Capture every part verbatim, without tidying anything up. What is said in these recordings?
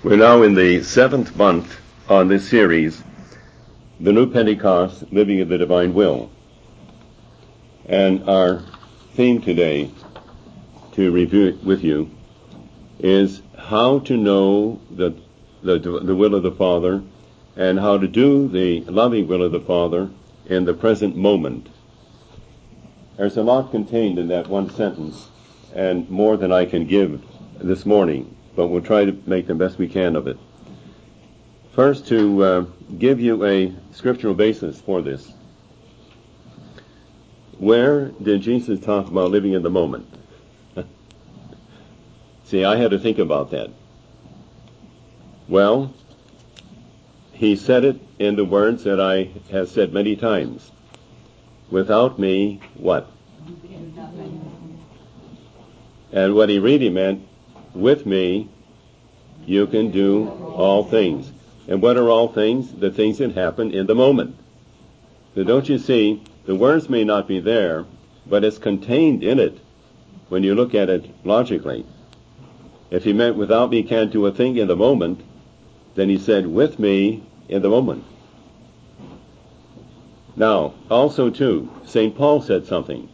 We're now in the seventh month on this series, The New Pentecost, Living in the Divine Will. And our theme today, to review it with you, is how to know the, the, the will of the Father and how to do the loving will of the Father in the present moment. There's a lot contained in that one sentence, and more than I can give this morning, but we'll try to make the best we can of it. First, to uh, give you a scriptural basis for this. Where did Jesus talk about living in the moment? See, I had to think about that. Well, he said it in the words that I have said many times. Without me, what? And what he really meant, with me, you can do all things. And what are all things? The things that happen in the moment. So don't you see, the words may not be there, but it's contained in it when you look at it logically. If he meant without me can't do a thing in the moment, then he said with me in the moment. Now, also too, Saint Paul said something.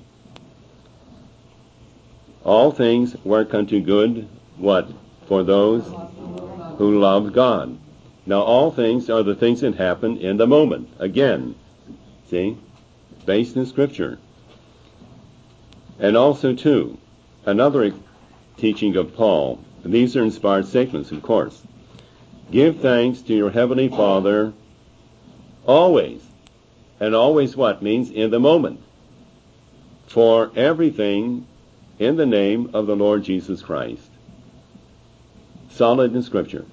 All things work unto good, what? For those who love God. Now, all things are the things that happen in the moment. Again, see? Based in Scripture. And also, too, another teaching of Paul. These are inspired statements, of course. Give thanks to your Heavenly Father always. And always what? Means in the moment. For everything in the name of the Lord Jesus Christ. Solid in Scripture.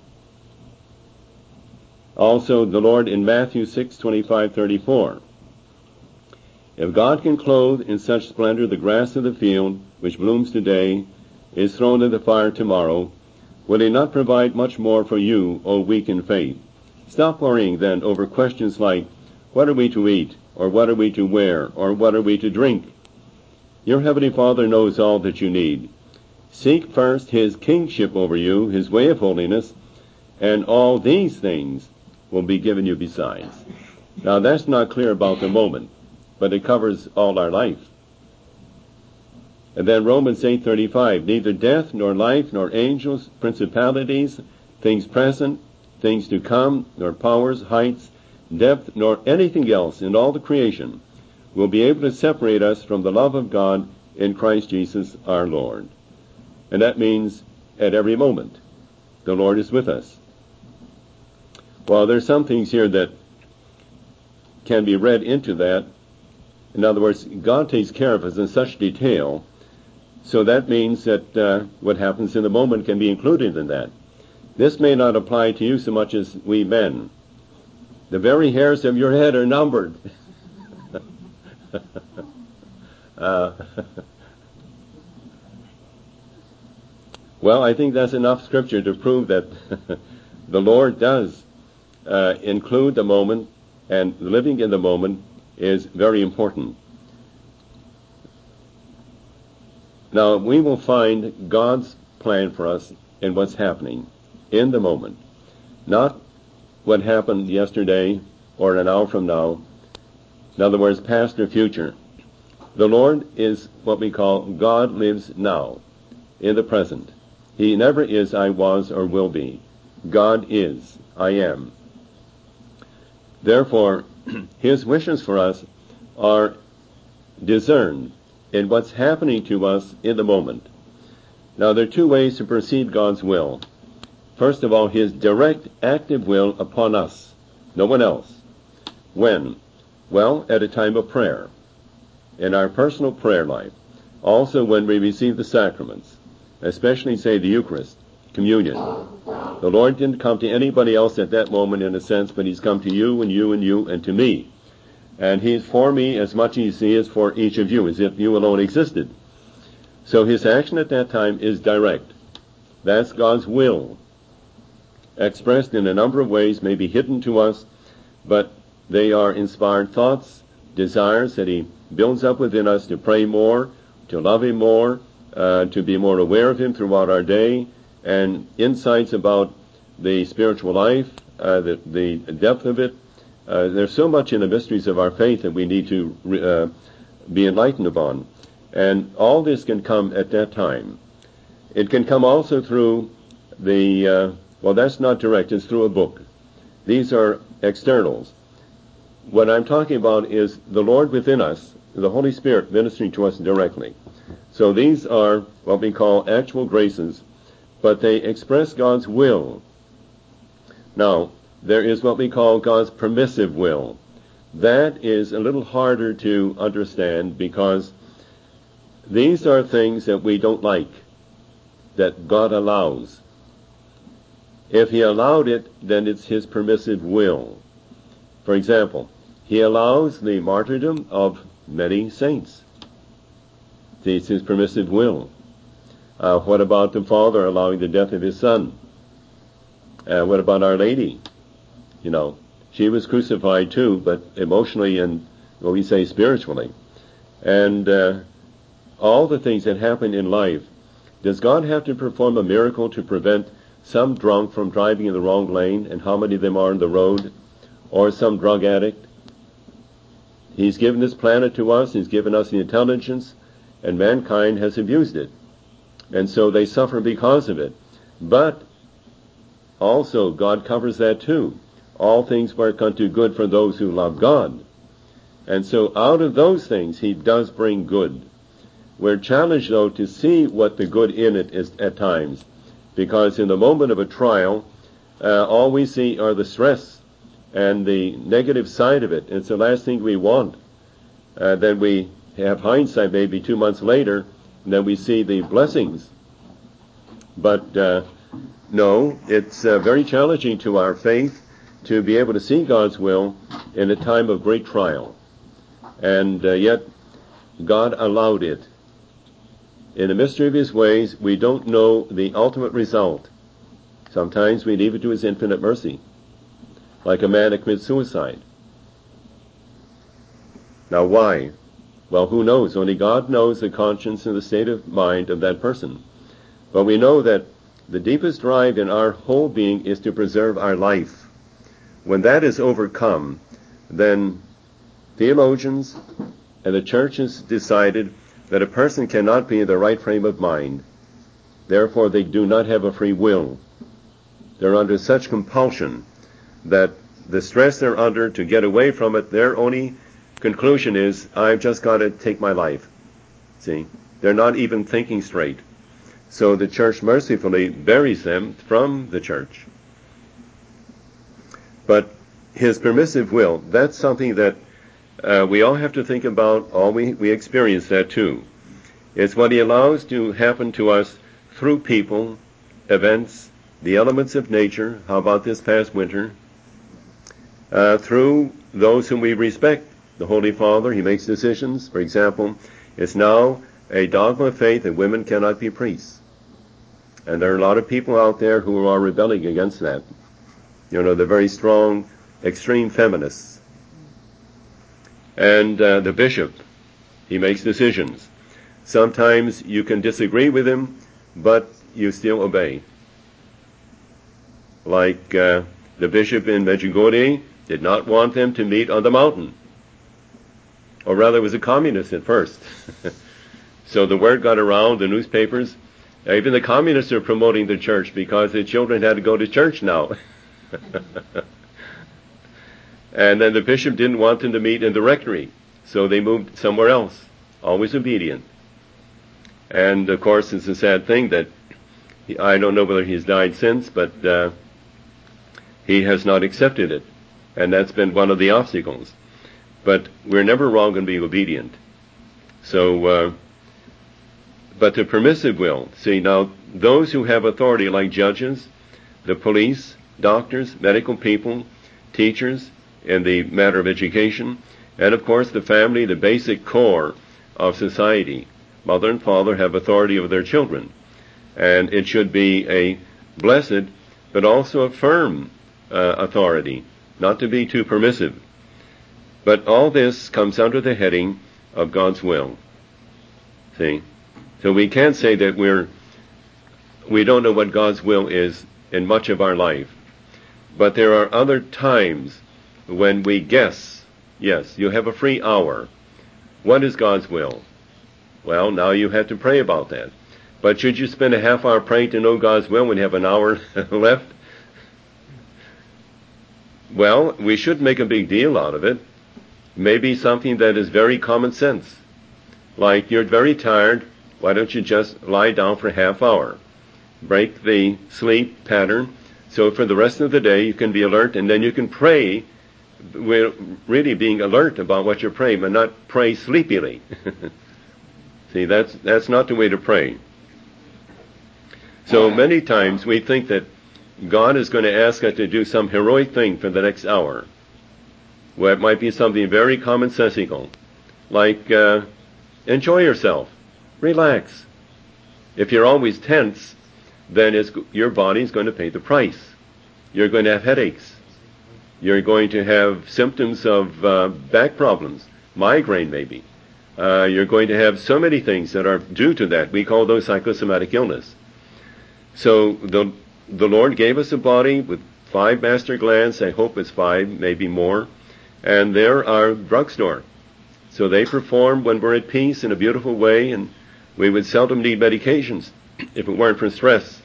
Also, the Lord in Matthew six twenty-five thirty-four. If God can clothe in such splendor the grass of the field, which blooms today, is thrown in the fire tomorrow, will he not provide much more for you, O weak in faith? Stop worrying then over questions like, what are we to eat, or what are we to wear, or what are we to drink? Your Heavenly Father knows all that you need. Seek first his kingship over you, his way of holiness, and all these things will be given you besides. Now that's not clear about the moment, but it covers all our life. And then Romans eight thirty-five, neither death nor life nor angels, principalities, things present, things to come, nor powers, heights, depth, nor anything else in all the creation will be able to separate us from the love of God in Christ Jesus our Lord. And that means at every moment the Lord is with us. Well, there's some things here that can be read into that. In other words, God takes care of us in such detail, so that means that uh, what happens in the moment can be included in that. This may not apply to you so much as we men. The very hairs of your head are numbered. uh, well, I think that's enough scripture to prove that the Lord does uh, include the moment, and living in the moment is very important. Now, we will find God's plan for us in what's happening in the moment, not what happened yesterday or an hour from now. In other words, past or future. The Lord is what we call God lives now, in the present. He never is I was or will be. God is I am. Therefore, his wishes for us are discerned in what's happening to us in the moment. Now, there are two ways to perceive God's will. First of all, his direct active will upon us, no one else. When? Well, at a time of prayer, in our personal prayer life. Also when we receive the sacraments, especially, say, the Eucharist, communion. The Lord didn't come to anybody else at that moment, in a sense, but he's come to you and you and you and to me. And he's for me as much as he is for each of you, as if you alone existed. So his action at that time is direct. That's God's will, expressed in a number of ways, may be hidden to us, but they are inspired thoughts, desires that he builds up within us to pray more, to love him more, uh, to be more aware of him throughout our day, and insights about the spiritual life, uh, the, the depth of it. Uh, there's so much in the mysteries of our faith that we need to uh, be enlightened upon. And all this can come at that time. It can come also through the, uh, well, that's not direct, it's through a book. These are externals. What I'm talking about is the Lord within us, the Holy Spirit ministering to us directly. So these are what we call actual graces, but they express God's will. Now, there is what we call God's permissive will. That is a little harder to understand because these are things that we don't like, that God allows. If He allowed it, then it's His permissive will. For example, He allows the martyrdom of many saints. It's His permissive will. Uh, what about the Father allowing the death of His Son? Uh, what about Our Lady? You know, she was crucified too, but emotionally and, well, we say spiritually. And uh, all the things that happen in life, does God have to perform a miracle to prevent some drunk from driving in the wrong lane, and how many of them are on the road, or some drug addict? He's given this planet to us, He's given us the intelligence, and mankind has abused it. And so they suffer because of it. But also God covers that too. All things work unto good for those who love God. And so out of those things He does bring good. We're challenged, though, to see what the good in it is at times. Because in the moment of a trial, uh, all we see are the stress and the negative side of it. It's the last thing we want. Uh, then we have hindsight maybe two months later, and then we see the blessings. But uh, no, it's uh, very challenging to our faith to be able to see God's will in a time of great trial. And uh, yet, God allowed it. In the mystery of His ways, we don't know the ultimate result. Sometimes we leave it to His infinite mercy, like a man that commits suicide. Now why? Well, who knows? Only God knows the conscience and the state of mind of that person. But we know that the deepest drive in our whole being is to preserve our life. When that is overcome, then theologians and the church has decided that a person cannot be in the right frame of mind. Therefore, they do not have a free will. They're under such compulsion that the stress they're under to get away from it, their only conclusion is, I've just got to take my life. See? They're not even thinking straight. So the church mercifully buries them from the church. But His permissive will, that's something that uh, we all have to think about. All we, we experience that too. It's what He allows to happen to us through people, events, the elements of nature. How about this past winter? Uh, through those whom we respect. The Holy Father, He makes decisions. For example, it's now a dogma of faith that women cannot be priests. And there are a lot of people out there who are rebelling against that. You know, the very strong, extreme feminists. And uh, the bishop, he makes decisions. Sometimes you can disagree with him, but you still obey. Like uh, the bishop in Medjugorje did not want them to meet on the mountain. Or rather, was a communist at first. So the word got around, the newspapers. Even the communists are promoting the church because the children had to go to church now. And then the bishop didn't want them to meet in the rectory, so they moved somewhere else, always obedient. And of course, it's a sad thing that he, I don't know whether he's died since, but uh, he has not accepted it, and that's been one of the obstacles. But we're never wrong in being obedient. So, uh, but the permissive will, see now, those who have authority like judges, the police, doctors, medical people, teachers in the matter of education, and of course the family, the basic core of society. Mother and father have authority over their children, and it should be a blessed but also a firm uh, authority, not to be too permissive. But all this comes under the heading of God's will. See? So we can't say that we're we don't know what God's will is in much of our life. But there are other times when we guess. Yes, you have a free hour. What is God's will? Well, now you have to pray about that. But should you spend a half hour praying to know God's will when you have an hour left? Well, we shouldn't make a big deal out of it. Maybe something that is very common sense. Like, you're very tired, why don't you just lie down for a half hour? Break the sleep pattern, so for the rest of the day you can be alert, and then you can pray, really being alert about what you're praying, but not pray sleepily. See, that's that's not the way to pray. So many times we think that God is going to ask us to do some heroic thing for the next hour. Well, it might be something very commonsensical, like uh, enjoy yourself, relax. If you're always tense, then it's, your body's going to pay the price. You're going to have headaches. You're going to have symptoms of uh, back problems, migraine maybe. Uh, you're going to have so many things that are due to that. We call those psychosomatic illness. So the the Lord gave us a body with five master glands. I hope it's five, maybe more. And they're our drugstore. So they perform when we're at peace in a beautiful way, and we would seldom need medications if it weren't for stress.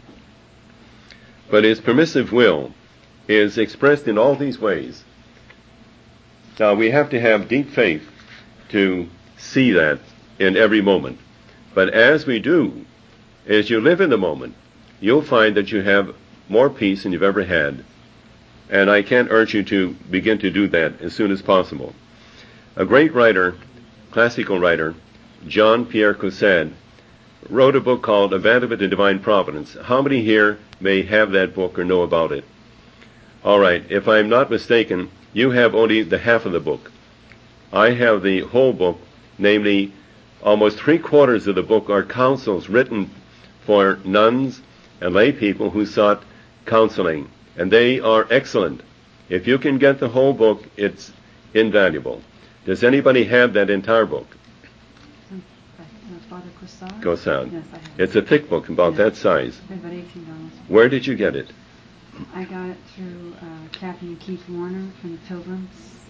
But His permissive will is expressed in all these ways. Now, we have to have deep faith to see that in every moment. But as we do, as you live in the moment, you'll find that you have more peace than you've ever had. And I can't urge you to begin to do that as soon as possible. A great writer, classical writer, Jean-Pierre Caussade, wrote a book called Abandonment to Divine Providence. How many here may have that book or know about it? All right, if I'm not mistaken, you have only the half of the book. I have the whole book, namely, almost three quarters of the book are counsels written for nuns and lay people who sought counseling, and they are excellent. If you can get the whole book, it's invaluable. Does anybody have that entire book? Father Caussade? Caussade. Yes, I have. It's a thick book, about Yes. that size. About eighteen dollars. Where did you get it? I got it through uh, Kathy and Keith Warner from the Pilgrims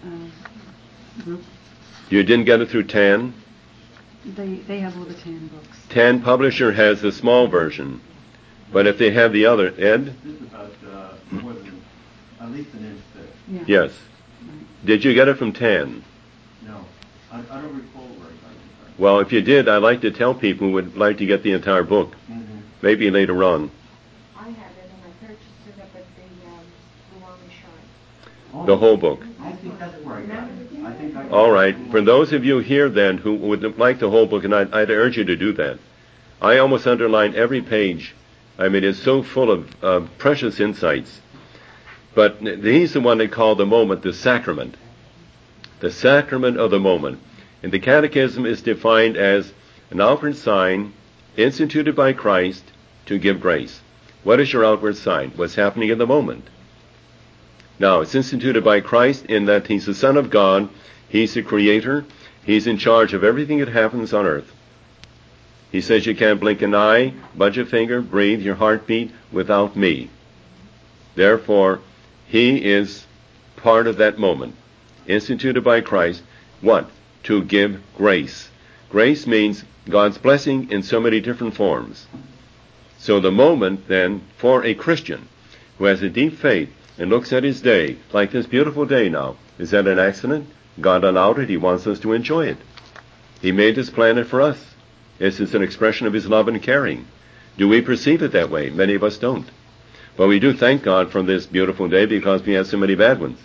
uh, group. You didn't get it through Tan? They they have all the Tan books. Tan Publisher has the small version. But if they have the other, Ed? This is about uh, more than at least an inch thick. Yeah. Yes. Right. Did you get it from Tan? No, I, I don't recall where I got it. Well, if you did, I'd like to tell people who would like to get the entire book. Mm-hmm. Maybe later on. I have it and I purchased it up at the um, Luwami Shrine. Oh, The whole book. I think that's where I got it. I think I got All it. right. For those of you here then who would like the whole book, and I'd, I'd urge you to do that. I almost underline every page. I mean, it's so full of uh, precious insights. But he's the one they call the moment, the sacrament. The sacrament of the moment. And the Catechism is defined as an outward sign instituted by Christ to give grace. What is your outward sign? What's happening in the moment? Now, it's instituted by Christ in that He's the Son of God, He's the Creator, He's in charge of everything that happens on earth. He says you can't blink an eye, budge a finger, breathe your heartbeat without me. Therefore, He is part of that moment, instituted by Christ. What? To give grace. Grace means God's blessing in so many different forms. So the moment, then, for a Christian who has a deep faith and looks at his day, like this beautiful day now, is that an accident? God allowed it. He wants us to enjoy it. He made this planet for us. This is an expression of His love and caring. Do we perceive it that way? Many of us don't. But we do thank God for this beautiful day because we have so many bad ones.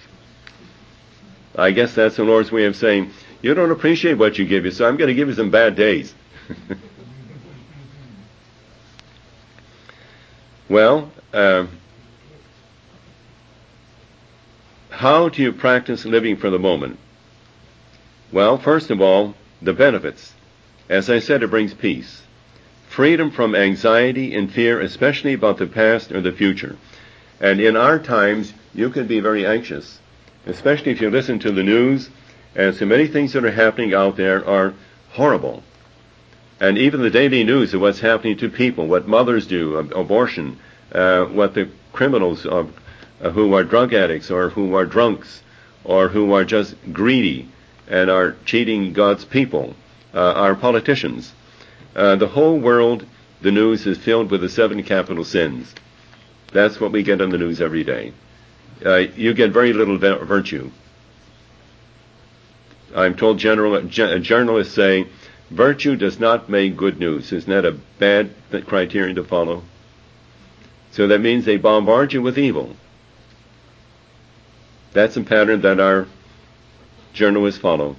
I guess that's the Lord's way of saying, you don't appreciate what you give you, so I'm going to give you some bad days. Well, uh, how do you practice living for the moment? Well, first of all, the benefits. As I said, it brings peace. Freedom from anxiety and fear, especially about the past or the future. And in our times, you can be very anxious, especially if you listen to the news, and so many things that are happening out there are horrible. And even the daily news of what's happening to people, what mothers do, ab- abortion, uh, what the criminals are, uh, who are drug addicts or who are drunks or who are just greedy and are cheating God's people, uh, our politicians. Uh, the whole world, the news is filled with the seven capital sins. That's what we get on the news every day. Uh, you get very little virtue. I'm told general, journalists say, virtue does not make good news. Isn't that a bad criterion to follow? So that means they bombard you with evil. That's a pattern that our journalists follow.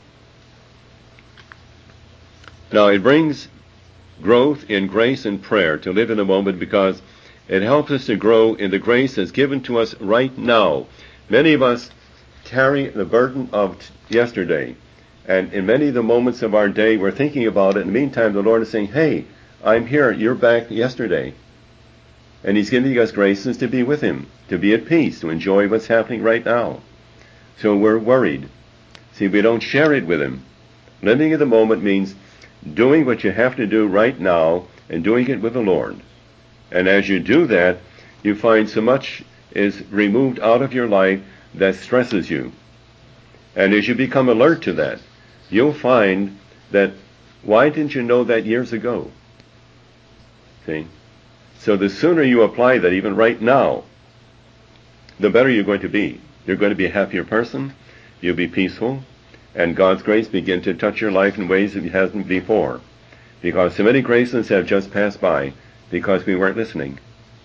Now, it brings growth in grace and prayer to live in the moment, because it helps us to grow in the grace that's given to us right now. Many of us carry the burden of yesterday, and in many of the moments of our day, we're thinking about it. In the meantime, the Lord is saying, hey, I'm here, you're back yesterday. And He's giving us graces to be with Him, to be at peace, to enjoy what's happening right now. So we're worried. See, we don't share it with Him. Living in the moment means doing what you have to do right now and doing it with the Lord. And as you do that, you find so much is removed out of your life that stresses you. And as you become alert to that, you'll find that, why didn't you know that years ago? See? So the sooner you apply that, even right now, the better you're going to be. You're going to be a happier person, you'll be peaceful, and God's grace begin to touch your life in ways that it hasn't before. Because so many graces have just passed by because we weren't listening.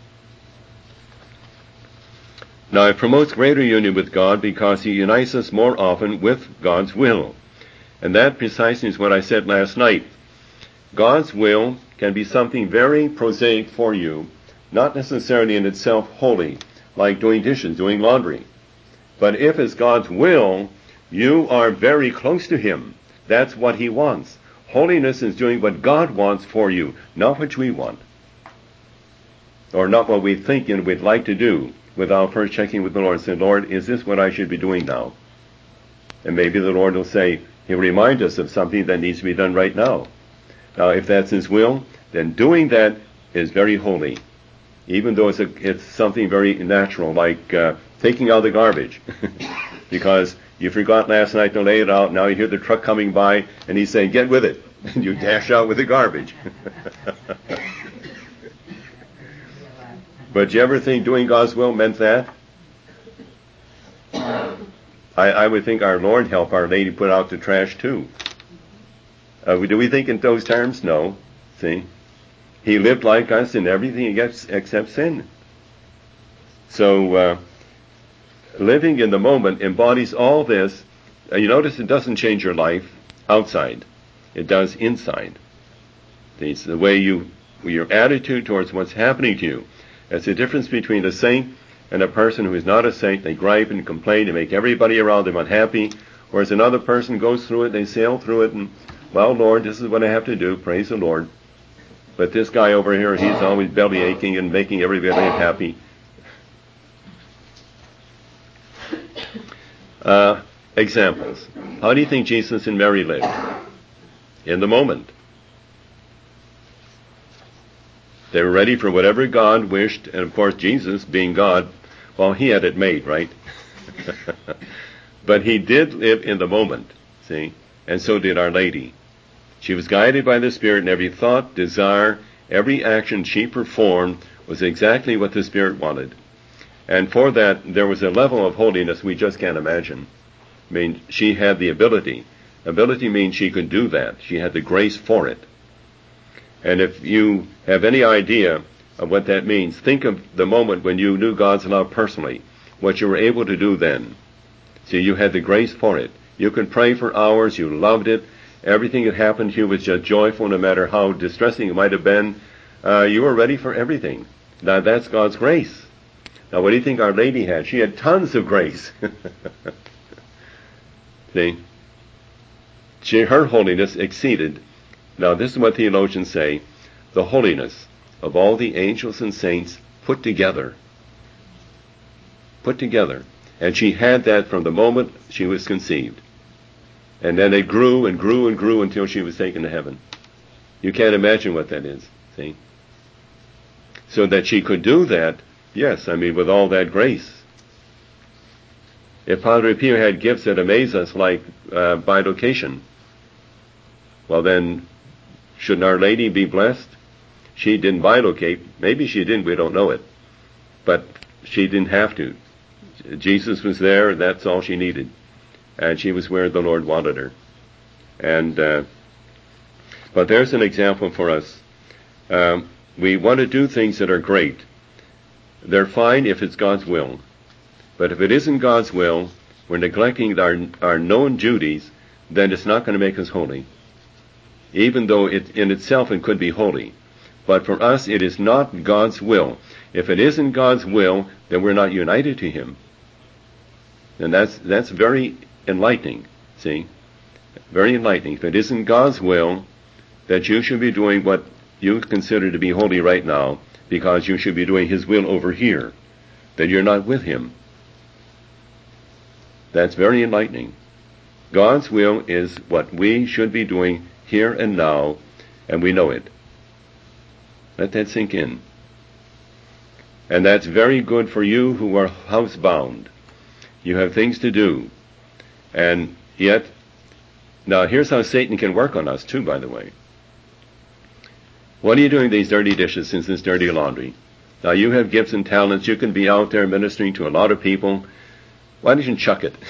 Now, it promotes greater union with God because He unites us more often with God's will. And that precisely is what I said last night. God's will can be something very prosaic for you, not necessarily in itself holy, like doing dishes, doing laundry. But if it's God's will, you are very close to Him. That's what He wants. Holiness is doing what God wants for you, not what we want. Or not what we think and we'd like to do, without first checking with the Lord and saying, Lord, is this what I should be doing now? And maybe the Lord will say, He'll remind us of something that needs to be done right now. Now, if that's His will, then doing that is very holy. Even though it's, a, it's something very natural, like uh, taking out the garbage. Because you forgot last night to lay it out, now you hear the truck coming by, and He's saying, get with it. And you dash out with the garbage. But do you ever think doing God's will meant that? I, I would think our Lord helped Our Lady put out the trash too. Uh, do we think in those terms? No. See? He lived like us in everything except sin. So, uh, living in the moment embodies all this. Uh, you notice it doesn't change your life outside. It does inside. It's the way you, your attitude towards what's happening to you. It's the difference between a saint and a person who is not a saint. They gripe and complain and make everybody around them unhappy. Whereas another person goes through it, they sail through it, and, well, Lord, this is what I have to do. Praise the Lord. But this guy over here, he's always belly aching and making everybody unhappy. Uh, examples. How do you think Jesus and Mary lived? In the moment. They were ready for whatever God wished, and of course Jesus, being God, well, He had it made, right? But He did live in the moment, see? And so did Our Lady. She was guided by the Spirit, and every thought, desire, every action she performed was exactly what the Spirit wanted. And for that, there was a level of holiness we just can't imagine. I mean, she had the ability. Ability means she could do that. She had the grace for it. And if you have any idea of what that means, think of the moment when you knew God's love personally, what you were able to do then. See, you had the grace for it. You could pray for hours, you loved it. Everything that happened to you was just joyful, no matter how distressing it might have been. Uh, you were ready for everything. Now, that's God's grace. Now, what do you think Our Lady had? She had tons of grace. See? She, her holiness exceeded. Now, this is what theologians say, the holiness of all the angels and saints put together. Put together. And she had that from the moment she was conceived. And then it grew and grew and grew until she was taken to heaven. You can't imagine what that is, see? So that she could do that Yes, I mean, with all that grace. If Padre Pio had gifts that amaze us like uh, bilocation, well then, shouldn't Our Lady be blessed? She didn't bilocate. Maybe she didn't, we don't know it. But she didn't have to. Jesus was there, that's all she needed. And she was where the Lord wanted her. And, uh, but there's an example for us. Um, we want to do things that are great. They're fine if it's God's will. But if it isn't God's will, we're neglecting our, our known duties, then it's not going to make us holy. Even though it, in itself it could be holy. But for us, it is not God's will. If it isn't God's will, then we're not united to Him. And that's, that's very enlightening, see? Very enlightening. If it isn't God's will that you should be doing what you consider to be holy right now, because you should be doing His will over here, then you're not with Him. That's very enlightening. God's will is what we should be doing here and now, and we know it. Let that sink in. And that's very good for you who are housebound. You have things to do. And yet, now here's how Satan can work on us too, by the way. What are you doing these dirty dishes in this dirty laundry? Now you have gifts and talents. You can be out there ministering to a lot of people. Why don't you chuck it?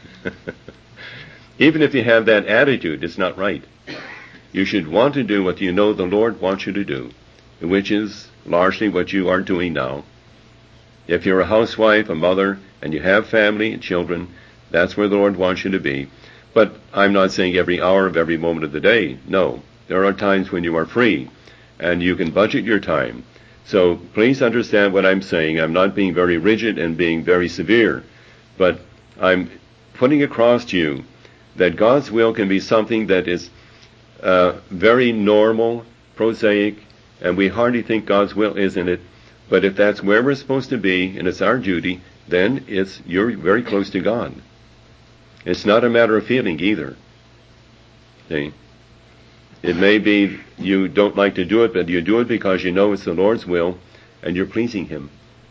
Even if you have that attitude, it's not right. You should want to do what you know the Lord wants you to do, which is largely what you are doing now. If you're a housewife, a mother, and you have family and children, that's where the Lord wants you to be. But I'm not saying every hour of every moment of the day. No. There are times when you are free, and you can budget your time. So please understand what I'm saying. I'm not being very rigid and being very severe, but I'm putting across to you that God's will can be something that is uh, very normal, prosaic, and we hardly think God's will is in it. But if that's where we're supposed to be, and it's our duty, then it's you're very close to God. It's not a matter of feeling either. See? It may be you don't like to do it, but you do it because you know it's the Lord's will, and you're pleasing Him.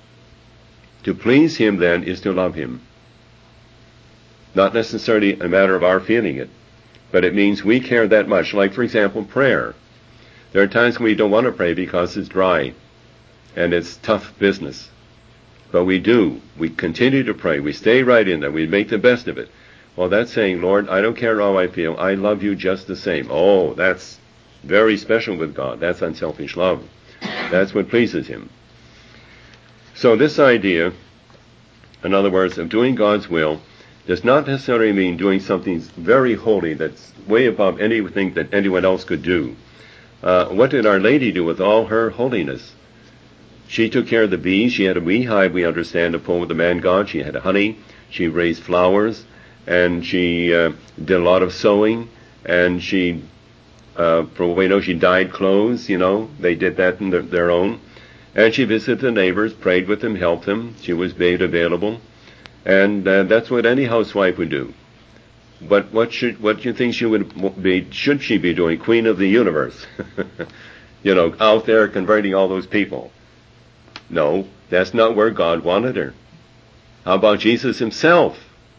To please Him, then, is to love Him. Not necessarily a matter of our feeling it, but it means we care that much. Like, for example, prayer. There are times when we don't want to pray because it's dry, and it's tough business. But we do. We continue to pray. We stay right in there. We make the best of it. Well, that's saying, Lord, I don't care how I feel. I love you just the same. Oh, that's very special with God. That's unselfish love. That's what pleases Him. So this idea, in other words, of doing God's will, does not necessarily mean doing something very holy that's way above anything that anyone else could do. Uh, what did Our Lady do with all her holiness? She took care of the bees. She had a beehive, we understand, to pull with the man God. She had honey. She raised flowers. And she uh, did a lot of sewing. And she, uh, for what we know, she dyed clothes, you know. They did that in their, their own. And she visited the neighbors, prayed with them, helped them. She was made available. And uh, that's what any housewife would do. But what should, what do you think she would be, should she be doing? Queen of the universe. You know, out there converting all those people. No, that's not where God wanted her. How about Jesus Himself?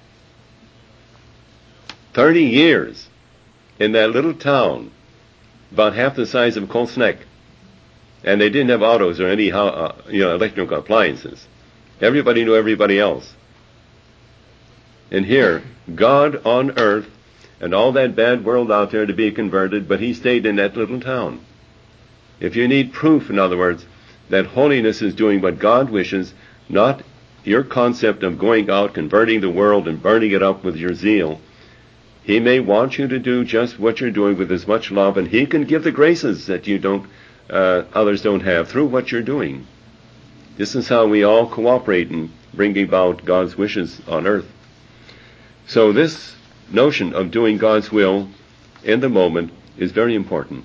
Thirty years in that little town, about half the size of Kolsneck. And they didn't have autos or any uh, you know, electrical appliances. Everybody knew everybody else. And here, God on earth, and all that bad world out there to be converted, but He stayed in that little town. If you need proof, in other words, that holiness is doing what God wishes, not your concept of going out, converting the world, and burning it up with your zeal, He may want you to do just what you're doing with as much love, and He can give the graces that you don't, uh, others don't have through what you're doing. This is how we all cooperate in bringing about God's wishes on earth. So this notion of doing God's will in the moment is very important.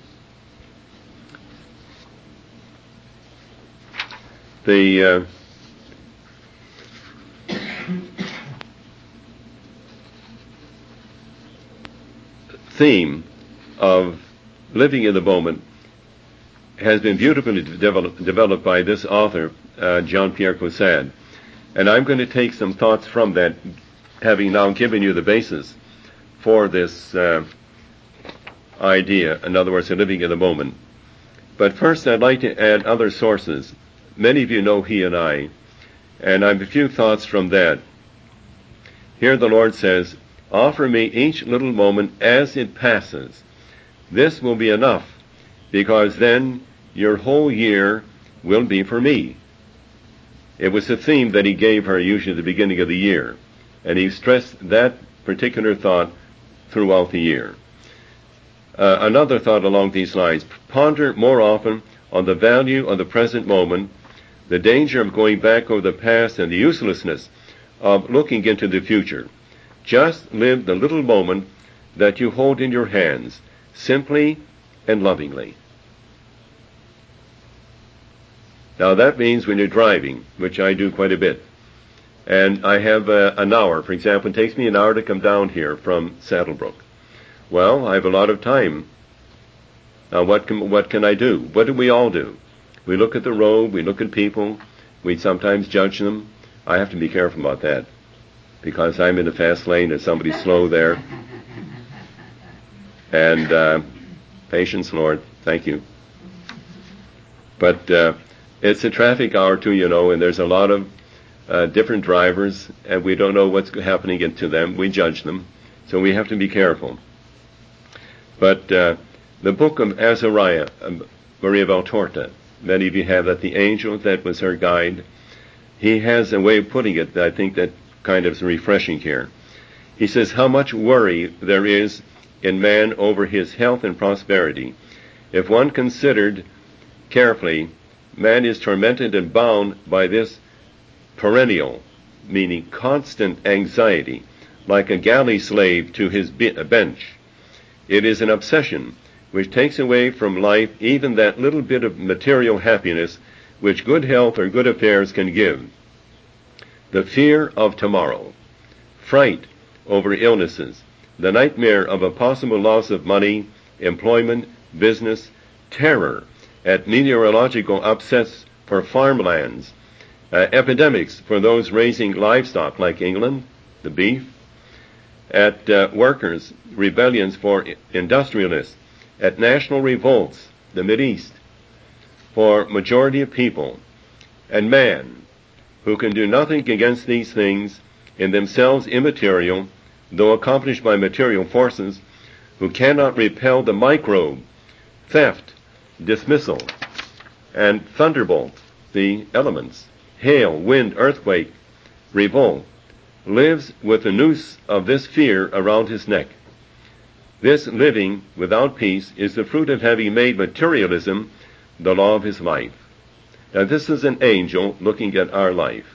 The uh, theme of living in the moment has been beautifully develop, developed by this author, uh, Jean-Pierre Caussade. And I'm going to take some thoughts from that, having now given you the basis for this uh, idea, in other words, living in the moment. But first, I'd like to add other sources. Many of you know He and I, and I have a few thoughts from that. Here the Lord says, offer me each little moment as it passes. This will be enough, because then your whole year will be for me. It was a theme that he gave her usually at the beginning of the year, and he stressed that particular thought throughout the year. Uh, another thought along these lines, ponder more often on the value of the present moment, the danger of going back over the past, and the uselessness of looking into the future. Just live the little moment that you hold in your hands, simply and lovingly. Now that means when you're driving, which I do quite a bit, and I have uh, an hour, for example, it takes me an hour to come down here from Saddlebrook. Well, I have a lot of time. Now what can, what can I do? What do we all do? We look at the road, we look at people, we sometimes judge them. I have to be careful about that, because I'm in the fast lane and somebody's slow there. And uh, patience, Lord, thank you. But uh, it's a traffic hour too, you know, and there's a lot of uh, different drivers, and we don't know what's happening to them. We judge them, so we have to be careful. But uh, the book of Azariah, um, Maria Valtorta, many of you have that, the angel that was her guide. He has a way of putting it that I think that kind of is refreshing here. He says, how much worry there is in man over his health and prosperity. If one considered carefully, man is tormented and bound by this perennial, meaning constant anxiety, like a galley slave to his bench. It is an obsession which takes away from life even that little bit of material happiness which good health or good affairs can give. The fear of tomorrow, fright over illnesses, the nightmare of a possible loss of money, employment, business, terror at meteorological upsets for farmlands, uh, epidemics for those raising livestock like England, the beef, at uh, workers, rebellions for industrialists, at national revolts, the Mideast, for majority of people, and man, who can do nothing against these things, in themselves immaterial, though accomplished by material forces, who cannot repel the microbe, theft, dismissal, and thunderbolt, the elements, hail, wind, earthquake, revolt, lives with the noose of this fear around his neck. This living without peace is the fruit of having made materialism the law of his life. Now this is an angel looking at our life.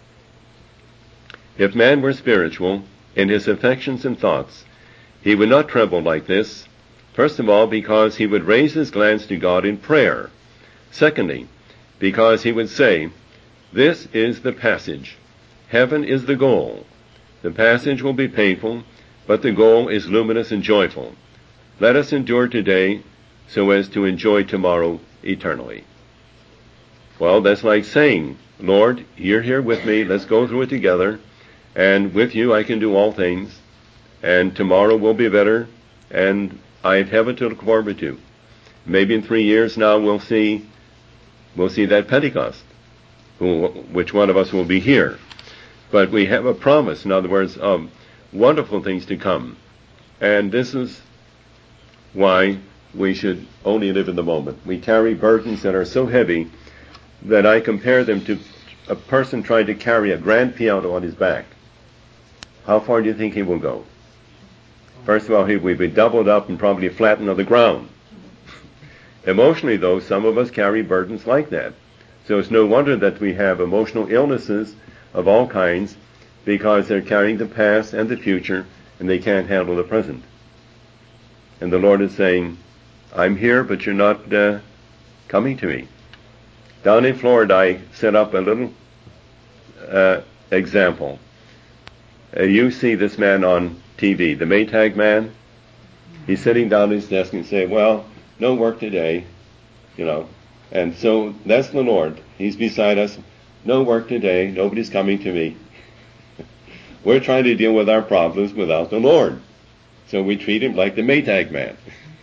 If man were spiritual in his affections and thoughts, he would not tremble like this. First of all, because he would raise his glance to God in prayer. Secondly, because he would say, this is the passage. Heaven is the goal. The passage will be painful, but the goal is luminous and joyful. Let us endure today so as to enjoy tomorrow eternally. Well, that's like saying, Lord, you're here with me. Let's go through it together. And with you I can do all things. And tomorrow will be better. And I have heaven to look forward to. Maybe in three years now we'll see, we'll see that Pentecost. Who, which one of us will be here? But we have a promise, in other words, of wonderful things to come. And this is why we should only live in the moment. We carry burdens that are so heavy that I compare them to a person trying to carry a grand piano on his back. How far do you think he will go? First of all, he will be doubled up and probably flattened on the ground. Emotionally, though, some of us carry burdens like that. So it's no wonder that we have emotional illnesses of all kinds, because they're carrying the past and the future, and they can't handle the present. And the Lord is saying, I'm here, but you're not uh, coming to me. Down in Florida, I set up a little uh, example. Uh, you see this man on T V, the Maytag man. He's sitting down at his desk and saying, well, no work today. you know. And so that's the Lord. He's beside us. No work today. Nobody's coming to me. We're trying to deal with our problems without the Lord. So we treat him like the Maytag man.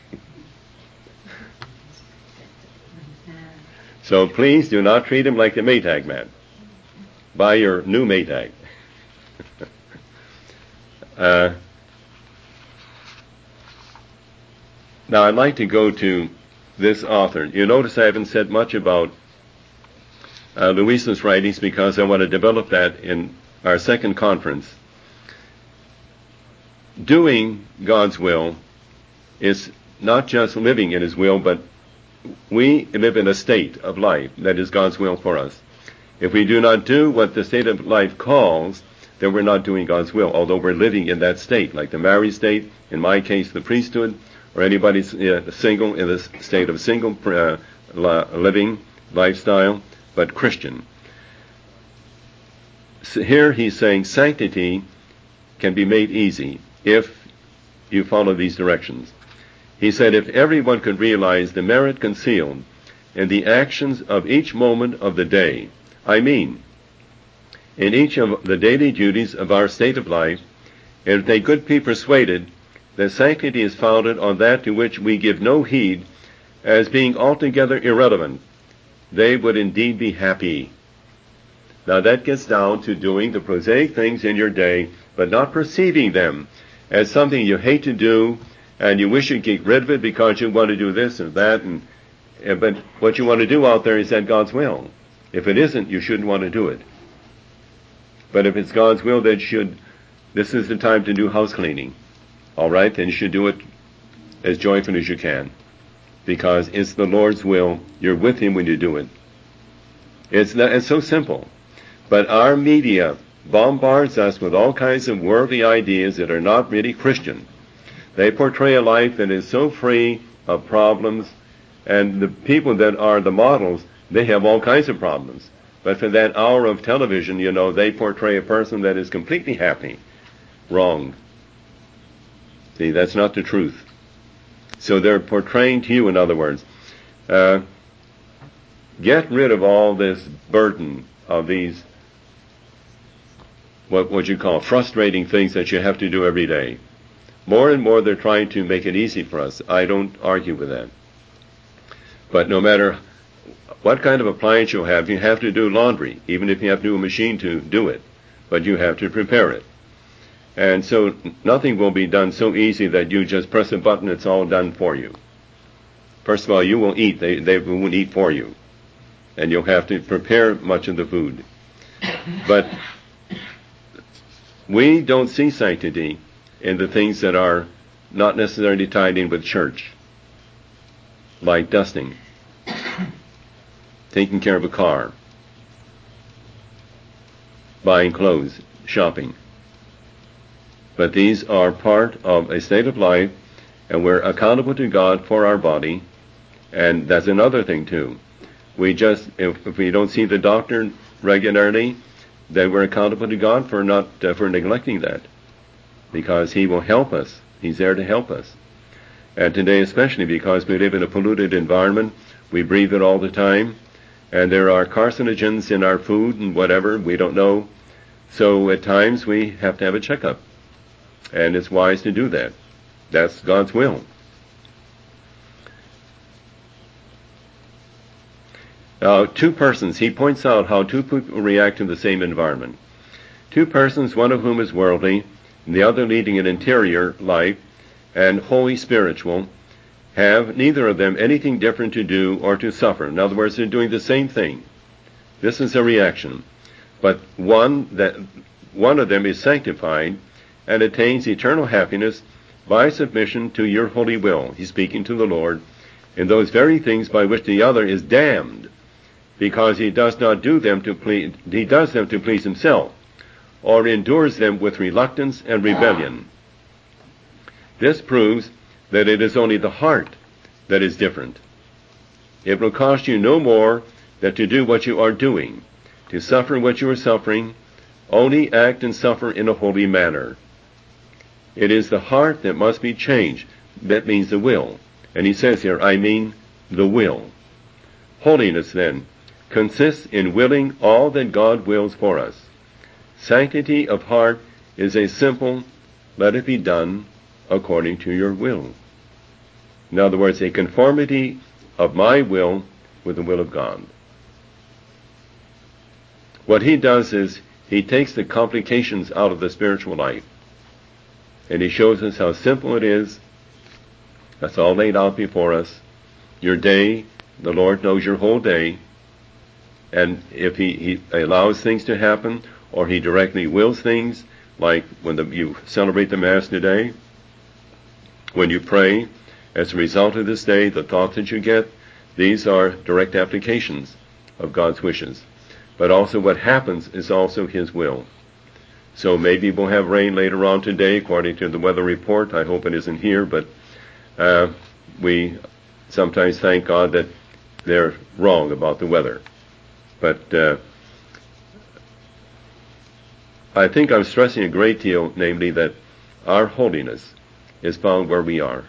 So please do not treat him like the Maytag man. Buy your new Maytag. uh, now I'd like to go to this author. You notice I haven't said much about uh, Louisa's writings because I want to develop that in our second conference. Doing God's will is not just living in his will, but we live in a state of life that is God's will for us. If we do not do what the state of life calls, then we're not doing God's will, although we're living in that state, like the married state, in my case the priesthood, or anybody uh, single in the state of single uh, living lifestyle, but Christian. So here he's saying sanctity can be made easy if you follow these directions. He said, if everyone could realize the merit concealed in the actions of each moment of the day, I mean, in each of the daily duties of our state of life, if they could be persuaded that sanctity is founded on that to which we give no heed as being altogether irrelevant, they would indeed be happy. Now that gets down to doing the prosaic things in your day, but not perceiving them as something you hate to do, and you wish you'd get rid of it because you want to do this or that, and but what you want to do out there is that God's will. If it isn't, you shouldn't want to do it. But if it's God's will, then should this is the time to do house cleaning. All right, then you should do it as joyful as you can, because it's the Lord's will. You're with him when you do it. It's not, it's so simple. But our media bombards us with all kinds of worldly ideas that are not really Christian. They portray a life that is so free of problems, and the people that are the models, they have all kinds of problems. But for that hour of television, you know, they portray a person that is completely happy. Wrong. See, that's not the truth. So they're portraying to you, in other words, uh, get rid of all this burden of these, what would you call, frustrating things that you have to do every day. More and more they're trying to make it easy for us. I don't argue with that. But no matter what kind of appliance you have, you have to do laundry, even if you have to do a machine to do it. But you have to prepare it. And so nothing will be done so easy that you just press a button, it's all done for you. First of all, you will eat. They, they won't eat for you. And you'll have to prepare much of the food. But we don't see sanctity in the things that are not necessarily tied in with church, like dusting, taking care of a car, buying clothes, shopping. But these are part of a state of life, and we're accountable to God for our body. And that's another thing too. We just, if, if we don't see the doctor regularly, then we're accountable to God for not uh, for neglecting that, because he will help us. He's there to help us. And today, especially because we live in a polluted environment, we breathe it all the time, and there are carcinogens in our food and whatever, we don't know. So at times we have to have a checkup. And it's wise to do that. That's God's will. Now, two persons, he points out how two people react to the same environment. Two persons, one of whom is worldly, and the other leading an interior life and wholly spiritual, have neither of them anything different to do or to suffer. In other words, they're doing the same thing. This is a reaction. But one that one of them is sanctified and attains eternal happiness by submission to your holy will. He's speaking to the Lord in those very things by which the other is damned, because he does not do them to please, he does them to please himself, or endures them with reluctance and rebellion. This proves that it is only the heart that is different. It will cost you no more than to do what you are doing, to suffer what you are suffering. Only act and suffer in a holy manner. It is the heart that must be changed. That means the will. And he says here, I mean the will. Holiness, then, consists in willing all that God wills for us. Sanctity of heart is a simple, let it be done according to your will. In other words, a conformity of my will with the will of God. What he does is he takes the complications out of the spiritual life, and he shows us how simple it is. That's all laid out before us. Your day, the Lord knows your whole day, and if he, he allows things to happen, or he directly wills things, like when the, you celebrate the Mass today, when you pray, as a result of this day, the thoughts that you get, these are direct applications of God's wishes. But also what happens is also his will. So maybe we'll have rain later on today, according to the weather report. I hope it isn't here, but uh, we sometimes thank God that they're wrong about the weather. But uh, I think I'm stressing a great deal, namely that our holiness is found where we are.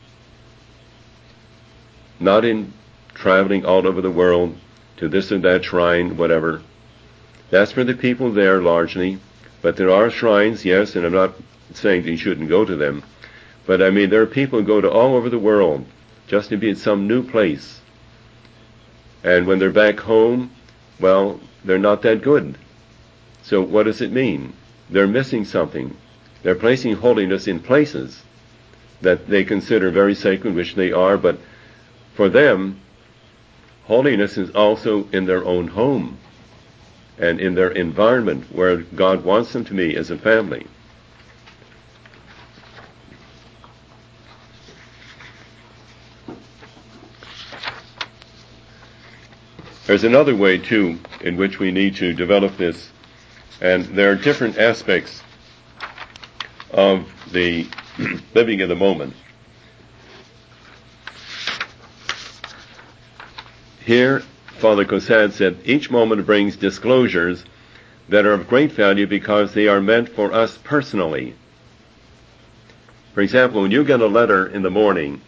Not in traveling all over the world to this or that shrine, whatever. That's for the people there largely. But there are shrines, yes, and I'm not saying that you shouldn't go to them. But I mean, there are people who go to all over the world just to be at some new place. And when they're back home, well, they're not that good. So what does it mean? They're missing something. They're placing holiness in places that they consider very sacred, which they are, but for them, holiness is also in their own home and in their environment where God wants them to be as a family. There's another way, too, in which we need to develop this, and there are different aspects of the living in the moment. Here, Father Caussade said, each moment brings disclosures that are of great value because they are meant for us personally. For example, when you get a letter in the morning,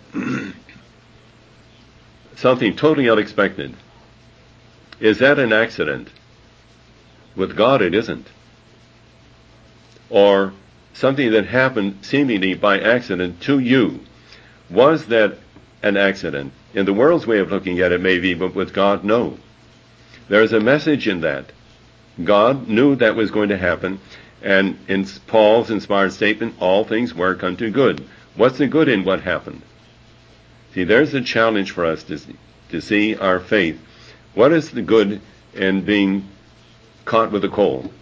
something totally unexpected, is that an accident? With God, it isn't. Or something that happened seemingly by accident to you, was that an accident? In the world's way of looking at it, maybe, but with God, no. There's a message in that. God knew that was going to happen, and in Paul's inspired statement, all things work unto good. What's the good in what happened? See, there's a challenge for us to see, to see our faith. What is the good in being caught with a cold?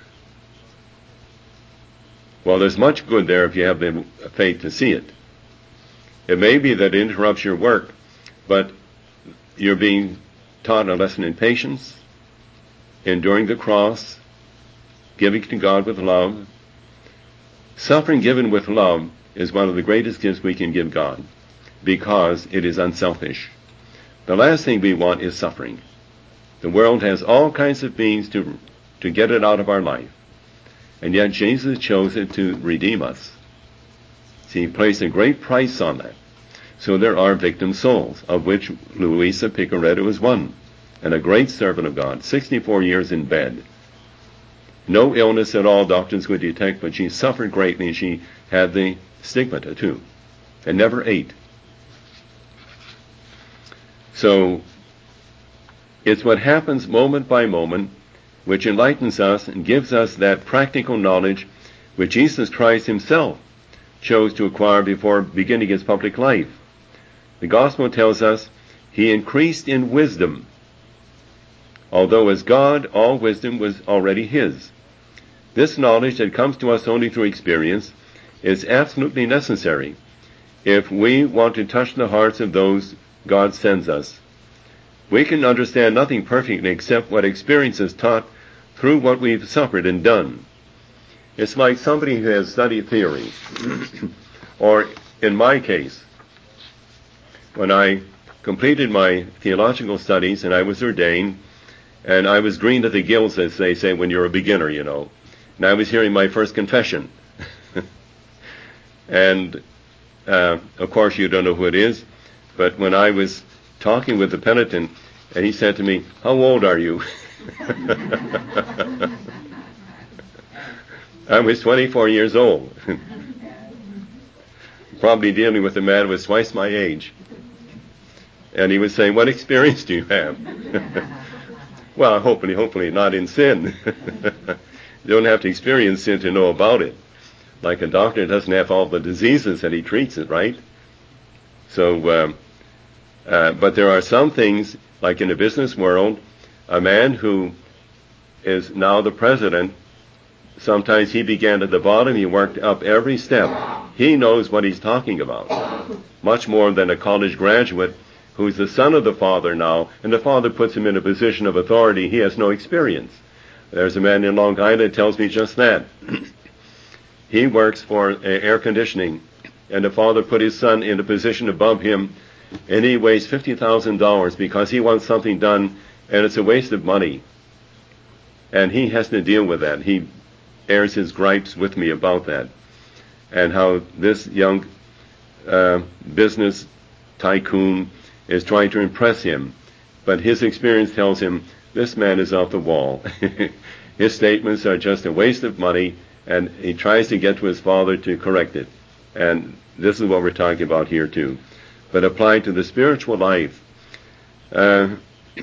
Well, there's much good there if you have the faith to see it. It may be that it interrupts your work, but you're being taught a lesson in patience, enduring the cross, giving to God with love. Suffering given with love is one of the greatest gifts we can give God, because it is unselfish. The last thing we want is suffering. The world has all kinds of means to, to get it out of our life, and yet Jesus chose it to redeem us. See, he placed a great price on that. So there are victim souls, of which Luisa Picaretto is one, and a great servant of God, sixty-four years in bed. No illness at all doctors could detect, but she suffered greatly, and she had the stigmata too, and never ate. So it's what happens moment by moment which enlightens us and gives us that practical knowledge which Jesus Christ himself chose to acquire before beginning his public life. The Gospel tells us he increased in wisdom, although as God, all wisdom was already his. This knowledge that comes to us only through experience is absolutely necessary if we want to touch the hearts of those God sends us. We can understand nothing perfectly except what experience has taught through what we've suffered and done. It's like somebody who has studied theory, or in my case, when I completed my theological studies and I was ordained, and I was green to the gills, as they say when you're a beginner, you know, and I was hearing my first confession. and, uh, of course, you don't know who it is, but when I was talking with the penitent, And he said to me, "How old are you?" I was twenty-four years old. Probably dealing with a man who was twice my age. And he was saying, "What experience do you have?" Well, hopefully, hopefully not in sin. You don't have to experience sin to know about it. Like a doctor doesn't have all the diseases that he treats it, right? So, um, uh, but there are some things, like in the business world, a man who is now the president, sometimes he began at the bottom, he worked up every step. He knows what he's talking about, much more than a college graduate who's the son of the father now, and the father puts him in a position of authority. He has no experience. There's a man in Long Island that tells me just that. He works for uh, air conditioning, and the father put his son in a position above him, and he weighs fifty thousand dollars because he wants something done, and it's a waste of money. And he has to deal with that. He airs his gripes with me about that, and how this young uh, business tycoon is trying to impress him, but his experience tells him this man is off the wall. His statements are just a waste of money, and he tries to get to his father to correct it. And this is what we're talking about here too. But applied to the spiritual life, uh,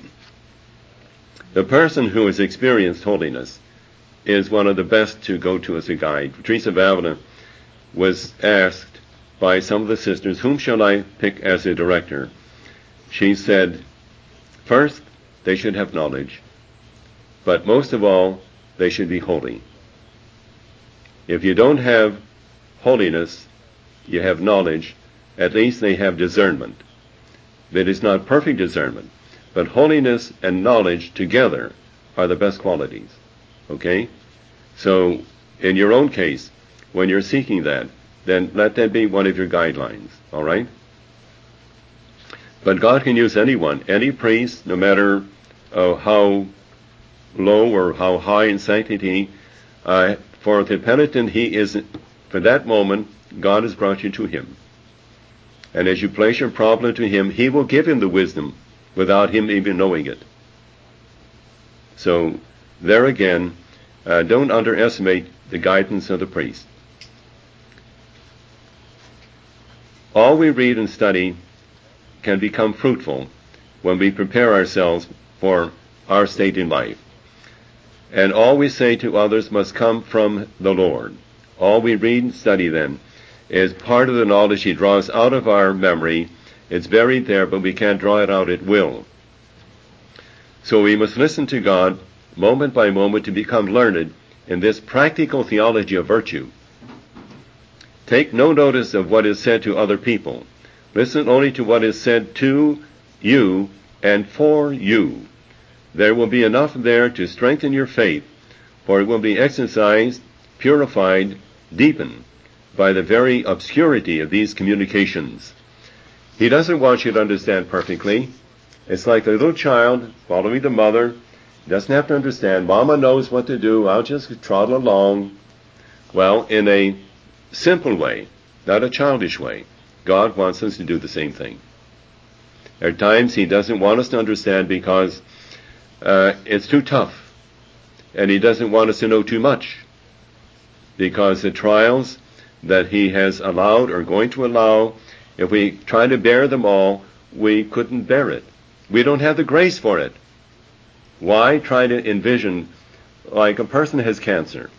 the person who has experienced holiness is one of the best to go to as a guide. Teresa of Avila was asked by some of the sisters, "Whom shall I pick as a director?" She said, first, they should have knowledge, but most of all, they should be holy. If you don't have holiness, you have knowledge, at least they have discernment. That is not perfect discernment, but holiness and knowledge together are the best qualities. Okay? So, in your own case, when you're seeking that, then let that be one of your guidelines. All right? But God can use anyone, any priest, no matter uh, how low or how high in sanctity. Uh, for the penitent, he is, for that moment, God has brought you to him. And as you place your problem to him, he will give him the wisdom without him even knowing it. So, there again, uh, don't underestimate the guidance of the priest. All we read and study can become fruitful when we prepare ourselves for our state in life. And all we say to others must come from the Lord. All we read and study then is part of the knowledge he draws out of our memory. It's buried there, but we can't draw it out at will. So we must listen to God moment by moment to become learned in this practical theology of virtue. Take no notice of what is said to other people. Listen only to what is said to you and for you. There will be enough there to strengthen your faith, for it will be exercised, purified, deepened by the very obscurity of these communications. He doesn't want you to understand perfectly. It's like a little child following the mother. He doesn't have to understand. Mama knows what to do. I'll just trot along. Well, in a simple way, not a childish way. God wants us to do the same thing. There are times he doesn't want us to understand because uh, it's too tough. And he doesn't want us to know too much. Because the trials that he has allowed or going to allow, if we try to bear them all, we couldn't bear it. We don't have the grace for it. Why try to envision, like a person has cancer.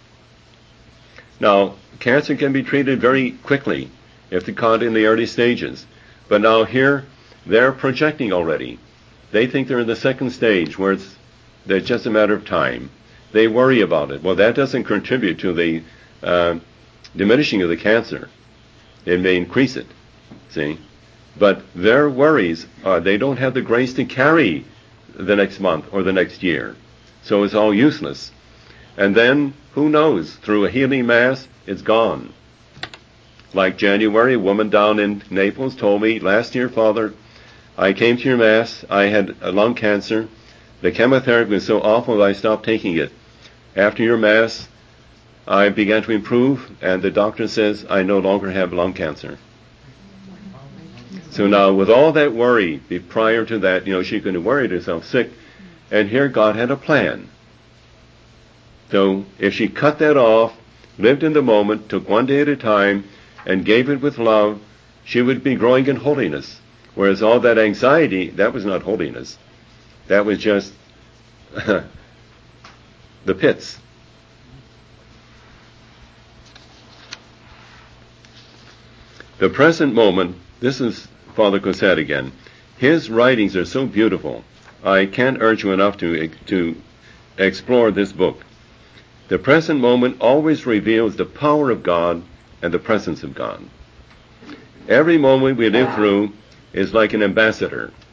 Now, cancer can be treated very quickly if they're caught in the early stages. But now here, they're projecting already. They think they're in the second stage where it's, it's just a matter of time. They worry about it. Well, that doesn't contribute to the uh, diminishing of the cancer. It may increase it, see? But their worries are they don't have the grace to carry the next month or the next year. So it's all useless. And then, who knows, through a healing mass, it's gone. Like January, a woman down in Naples told me, last year, Father, I came to your mass, I had a lung cancer. The chemotherapy was so awful that I stopped taking it. After your mass, I began to improve, and the doctor says I no longer have lung cancer. So now, with all that worry, prior to that, you know, she could have worried herself sick, and here God had a plan. So if she cut that off, lived in the moment, took one day at a time, and gave it with love, she would be growing in holiness. Whereas all that anxiety, that was not holiness. That was just the pits. The present moment, this is Father Cosette again. His writings are so beautiful. I can't urge you enough to, to explore this book. The present moment always reveals the power of God and the presence of God. Every moment we live through is like an ambassador.